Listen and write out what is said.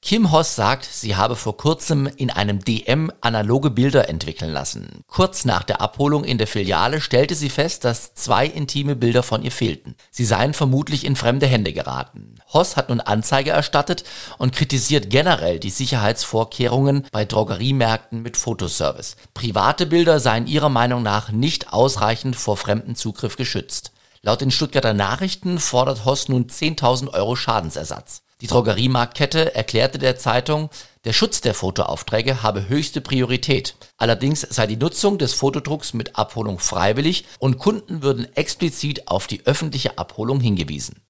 Kim Hoss sagt, sie habe vor kurzem in einem DM analoge Bilder entwickeln lassen. Kurz nach der Abholung in der Filiale stellte sie fest, dass 2 intime Bilder von ihr fehlten. Sie seien vermutlich in fremde Hände geraten. Hoss hat nun Anzeige erstattet und kritisiert generell die Sicherheitsvorkehrungen bei Drogeriemärkten mit Fotoservice. Private Bilder seien ihrer Meinung nach nicht ausreichend vor fremden Zugriff geschützt. Laut den Stuttgarter Nachrichten fordert Hoss nun 10.000 Euro Schadensersatz. Die Drogeriemarktkette erklärte der Zeitung, der Schutz der Fotoaufträge habe höchste Priorität. Allerdings sei die Nutzung des Fotodrucks mit Abholung freiwillig und Kunden würden explizit auf die öffentliche Abholung hingewiesen.